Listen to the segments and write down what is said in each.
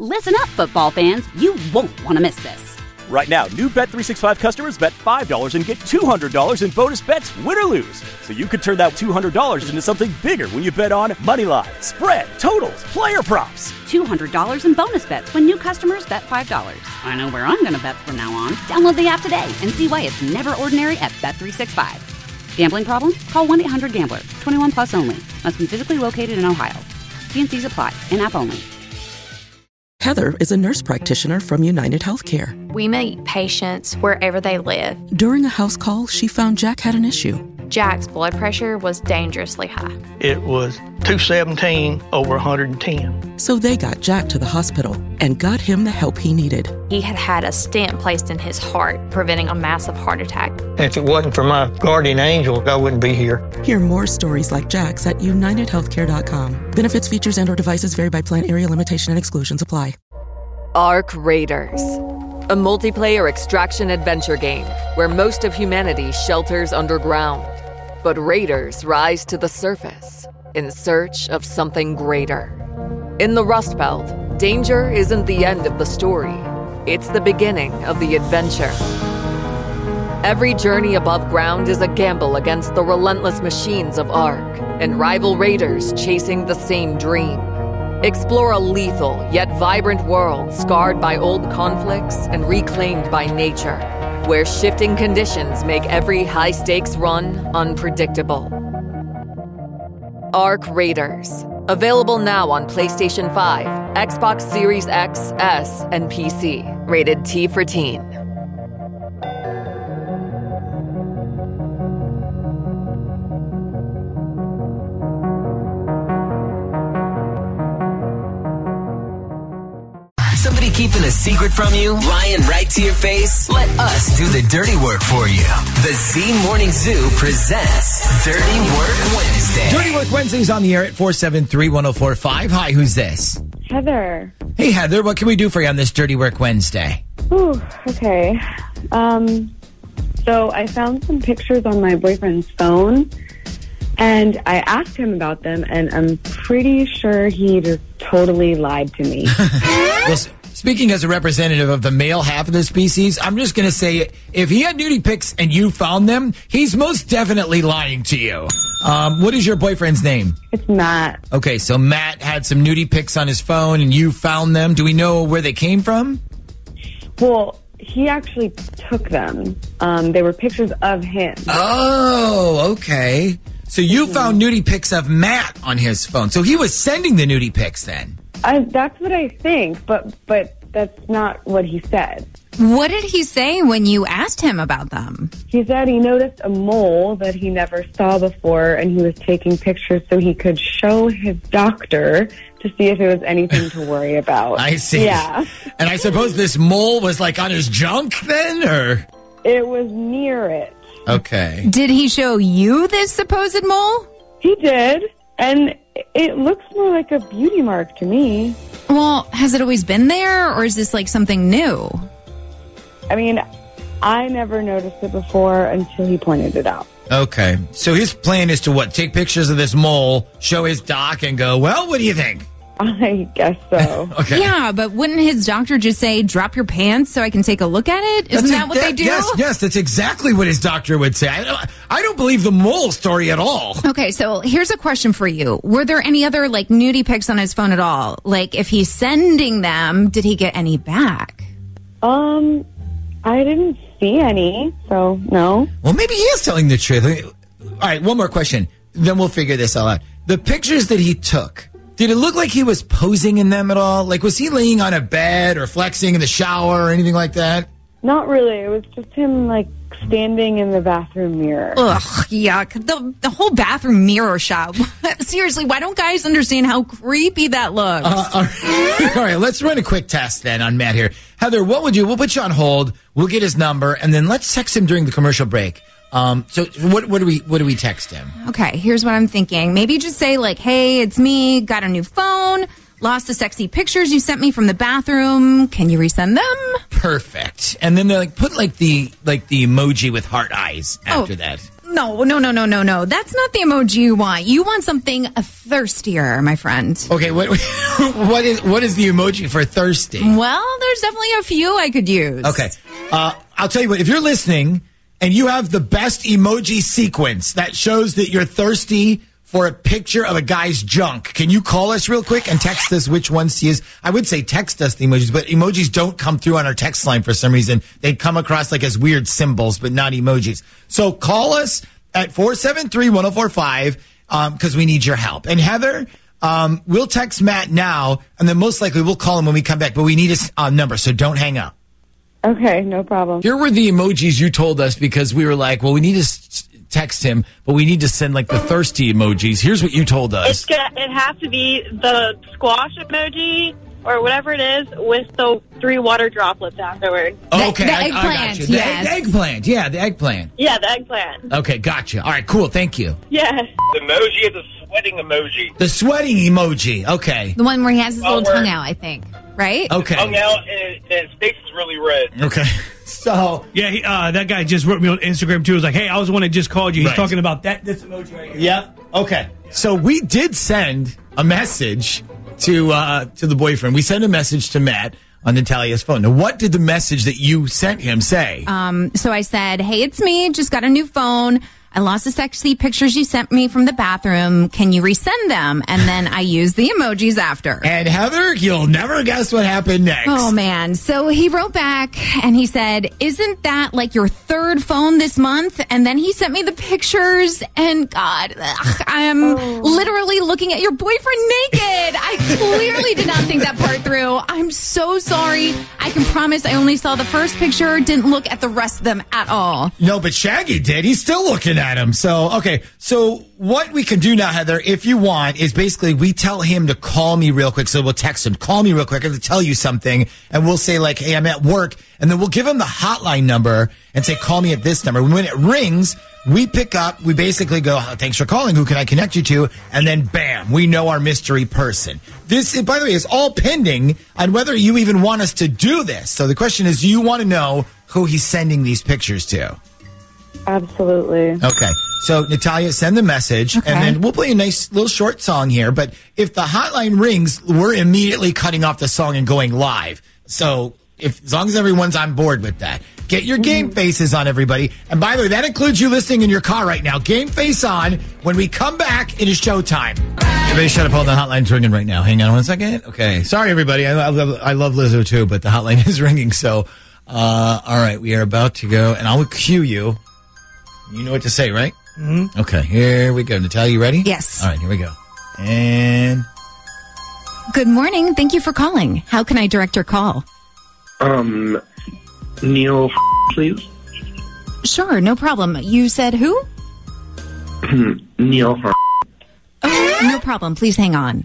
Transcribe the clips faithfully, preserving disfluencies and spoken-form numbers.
Listen up, football fans. You won't want to miss this. Right now, new Bet three sixty-five customers bet five dollars and get two hundred dollars in bonus bets, win or lose. So you could turn that two hundred dollars into something bigger when you bet on money line, spread, totals, player props. two hundred dollars in bonus bets when new customers bet five dollars. I know where I'm going to bet from now on. Download the app today and see why it's never ordinary at Bet three sixty-five. Gambling problem? Call one eight hundred gambler. twenty-one plus only. Must be physically located in Ohio. T and C's apply. In-app only. Heather is a nurse practitioner from United Healthcare. We meet patients wherever they live. During a house call, she found Jack had an issue. Jack's blood pressure was dangerously high. It was two seventeen over one hundred ten. So they got Jack to the hospital and got him the help he needed. He had had a stent placed in his heart, preventing a massive heart attack. If it wasn't for my guardian angel, I wouldn't be here. Hear more stories like Jack's at united healthcare dot com. Benefits, features, and or devices vary by plan, area, limitation, and exclusions apply. Ark Raiders, a multiplayer extraction adventure game where most of humanity shelters underground. But raiders rise to the surface in search of something greater. In the Rust Belt, danger isn't the end of the story. It's the beginning of the adventure. Every journey above ground is a gamble against the relentless machines of Ark and rival raiders chasing the same dream. Explore a lethal yet vibrant world scarred by old conflicts and reclaimed by nature, where shifting conditions make every high-stakes run unpredictable. Ark Raiders. Available now on PlayStation five, Xbox Series X, S, and P C. Rated T for Teen. Somebody keeping a secret from you? Lying right to your face? Let us do the dirty work for you. The Z Morning Zoo presents Dirty Work Wednesday. Dirty Work Wednesday's on the air at four seven three, one oh four five. Hi, who's this? Heather. Hey, Heather, what can we do for you on this Dirty Work Wednesday? Ooh, okay. Um, so I found some pictures on my boyfriend's phone, and I asked him about them, and I'm pretty sure he just totally lied to me. Well, speaking as a representative of the male half of the species, I'm just going to say, if he had nudie pics and you found them, he's most definitely lying to you. Um, what is your boyfriend's name? It's Matt. Okay, so Matt had some nudie pics on his phone and you found them. Do we know where they came from? Well, he actually took them. Um, they were pictures of him. Oh, okay. So you mm-hmm. found nudie pics of Matt on his phone. So he was sending the nudie pics then? I, that's what I think, but but that's not what he said. What did he say when you asked him about them? He said he noticed a mole that he never saw before, and he was taking pictures so he could show his doctor to see if it was anything to worry about. I see. Yeah. And I suppose this mole was like on his junk then, or? It was near it. Okay. Did he show you this supposed mole? He did, and it looks more like a beauty mark to me. Well, has it always been there, or is this like something new? I mean, I never noticed it before until he pointed it out. Okay. So his plan is to what? Take pictures of this mole, show his doc, and go, well, what do you think? I guess so. Okay. Yeah, but wouldn't his doctor just say, drop your pants so I can take a look at it? Isn't That's that a, what that, they do? Yes, yes, that's exactly what his doctor would say. I don't, I don't believe the mole story at all. Okay, so here's a question for you. Were there any other, like, nudie pics on his phone at all? Like, if he's sending them, did he get any back? Um, I didn't see any, so no. Well, maybe he is telling the truth. All right, one more question. Then we'll figure this all out. The pictures that he took, did it look like he was posing in them at all? Like, was he laying on a bed or flexing in the shower or anything like that? Not really. It was just him, like, standing in the bathroom mirror. Ugh, yuck. The, the whole bathroom mirror shot. Seriously, why don't guys understand how creepy that looks? Uh, all, right. all right, let's run a quick test then on Matt here. Heather, what would you, we'll put you on hold, we'll get his number, and then let's text him during the commercial break. Um, so what, what do we, what do we text him? Okay, here's what I'm thinking. Maybe just say like, hey, it's me, got a new phone, lost the sexy pictures you sent me from the bathroom. Can you resend them? Perfect. And then they like put like the, like the emoji with heart eyes after oh, that. No, no, no, no, no, no. That's not the emoji you want. You want something thirstier, my friend. Okay, what what is what is the emoji for thirsty? Well, there's definitely a few I could use. Okay, uh, I'll tell you what. If you're listening and you have the best emoji sequence that shows that you're thirsty for a picture of a guy's junk, can you call us real quick and text us which ones to use? I would say text us the emojis, but emojis don't come through on our text line for some reason. They come across like as weird symbols, but not emojis. So call us at four seven three, one oh four five because um, we need your help. And Heather, um, we'll text Matt now, and then most likely we'll call him when we come back, but we need his uh, number, so don't hang up. Okay, no problem. Here were the emojis you told us because we were like, well, we need to s- text him, but we need to send like the thirsty emojis. Here's what you told us. It's gonna, it has to be the squash emoji or whatever it is with the three water droplets afterward. Okay, the I, eggplant, I got you. The yes. egg, eggplant, yeah, the eggplant. Yeah, the eggplant. Okay, gotcha. All right, cool, thank you. Yes. The emoji is a sweating emoji. The sweating emoji, okay. The one where he has his Oh, little where- tongue out, I think. Right? Okay. Hung out and, and his face is really red. Okay. So yeah, he, uh, that guy just wrote me on Instagram too. He was like, "Hey, I was the one that just called you." He's Right. talking about that this emoji right here. Yep. Okay. So we did send a message to uh, to the boyfriend. We sent a message to Matt on Natalia's phone. Now, what did the message that you sent him say? Um, so I said, hey, it's me. Just got a new phone. I lost the sexy pictures you sent me from the bathroom. Can you resend them? And then I used the emojis after. And Heather, you'll never guess what happened next. Oh, man. So he wrote back and he said, isn't that like your third phone this month? And then he sent me the pictures and God, ugh, I am oh. literally looking at your boyfriend naked. I clearly did not think that part through. I'm so sorry. I can promise I only saw the first picture, didn't look at the rest of them at all. No, but Shaggy did. He's still looking at him. So, okay. So what we can do now, Heather, if you want, is basically we tell him to call me real quick. So we'll text him, call me real quick. I have to tell you something. And we'll say like, hey, I'm at work. And then we'll give him the hotline number and say, call me at this number. When it rings, we pick up. We basically go, oh, thanks for calling. Who can I connect you to? And then bam, we know our mystery person. This, by the way, is all pending on whether you even want us to do this. So the question is, do you want to know who he's sending these pictures to? Absolutely. Okay. So, Natalia, send the message, Okay. and then we'll play a nice little short song here. But if the hotline rings, we're immediately cutting off the song and going live. So, if as long as everyone's on board with that. Get your game faces on, everybody. And by the way, that includes you listening in your car right now. Game face on. When we come back, it is showtime. Everybody shut up. Hold on. The hotline's ringing right now. Hang on one second. Okay. Sorry, everybody. I, I, love, I love Lizzo, too, but the hotline is ringing. So, uh, all right. We are about to go, and I'll cue you. You know what to say, right? Mm-hmm. Okay, here we go. Natalia, you ready? Yes. All right, here we go. And Good morning. Thank you for calling. How can I direct your call? Um, Neil, please. Sure, no problem. You said who? Neil. Oh, no problem. Please hang on.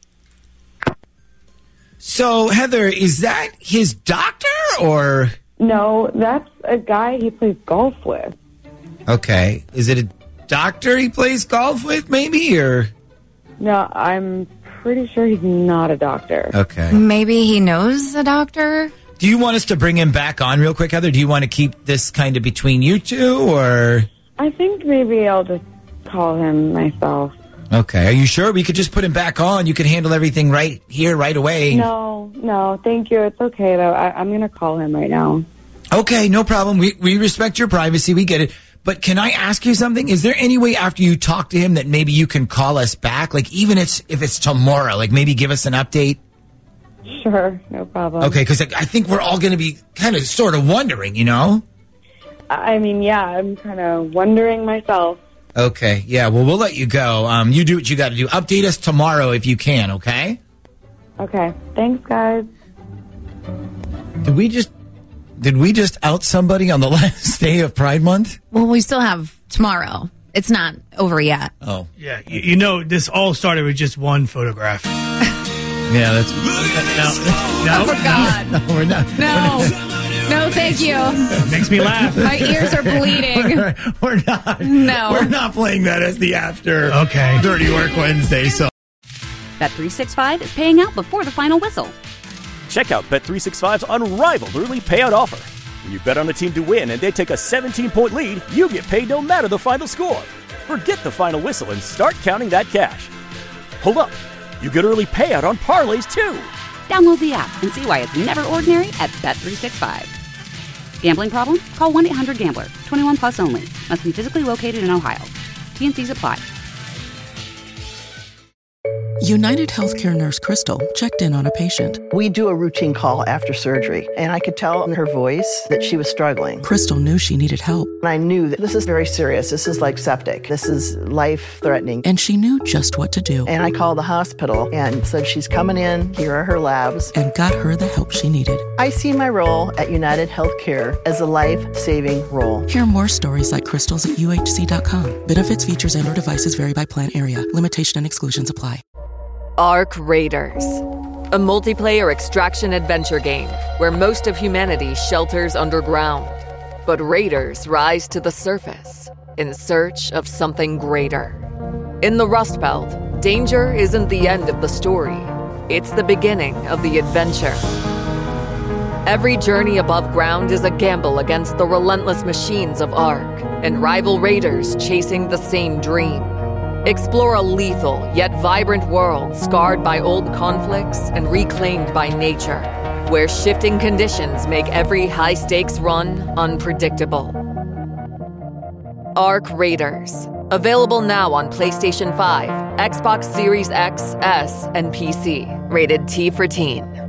so, Heather, is that his doctor or? No, that's a guy he plays golf with. Okay, is it a doctor he plays golf with, maybe, or? No, I'm pretty sure he's not a doctor. Okay. Maybe he knows a doctor? Do you want us to bring him back on real quick, Heather? Do you want to keep this kind of between you two, or? I think maybe I'll just call him myself. Okay, are you sure? We could just put him back on. You could handle everything right here, right away. No, no, thank you. It's okay, though. I, I'm going to call him right now. Okay, no problem. We we respect your privacy. We get it. But can I ask you something? Is there any way after you talk to him that maybe you can call us back? Like, even it's, if it's tomorrow, like maybe give us an update? Sure, no problem. Okay, because I think we're all going to be kind of sort of wondering, you know? I mean, yeah, I'm kind of wondering myself. Okay, yeah, well, we'll let you go. Um, you do what you got to do. Update us tomorrow if you can, okay? Okay, thanks, guys. Did we just... Did we just out somebody on the last day of Pride Month? Well, we still have tomorrow. It's not over yet. Oh. Yeah, you, you know, this all started with just one photograph. Yeah, that's... No, no, Oh, for God. no, we're not. No. No, thank you. Makes me laugh. My ears are bleeding. We're, we're not. No. We're not playing that as the after Okay. Dirty Work Wednesday. So Bet three sixty-five is paying out before the final whistle. Check out Bet three sixty-five's unrivaled early payout offer. When you bet on a team to win and they take a seventeen-point lead, you get paid no matter the final score. Forget the final whistle and start counting that cash. Hold up. You get early payout on parlays, too. Download the app and see why it's never ordinary at Bet three sixty-five. Gambling problem? Call one eight hundred gambler. twenty-one plus only. Must be physically located in Ohio. T N Cs apply. United Healthcare nurse Crystal checked in on a patient. We do a routine call after surgery, and I could tell in her voice that she was struggling. Crystal knew she needed help. And I knew that this is very serious. This is like septic. This is life-threatening. And she knew just what to do. And I called the hospital and said, she's coming in. Here are her labs. And got her the help she needed. I see my role at United Healthcare as a life-saving role. Hear more stories like Crystal's at U H C dot com. Benefits, features, and or devices vary by plan area. Limitation and exclusions apply. Ark Raiders, a multiplayer extraction adventure game where most of humanity shelters underground, but raiders rise to the surface in search of something greater. In the Rust Belt, danger isn't the end of the story, it's the beginning of the adventure. Every journey above ground is a gamble against the relentless machines of Ark and rival raiders chasing the same dream. Explore a lethal yet vibrant world scarred by old conflicts and reclaimed by nature, where shifting conditions make every high-stakes run unpredictable. Ark Raiders. Available now on PlayStation five, Xbox Series X, S, and P C. Rated T for Teen.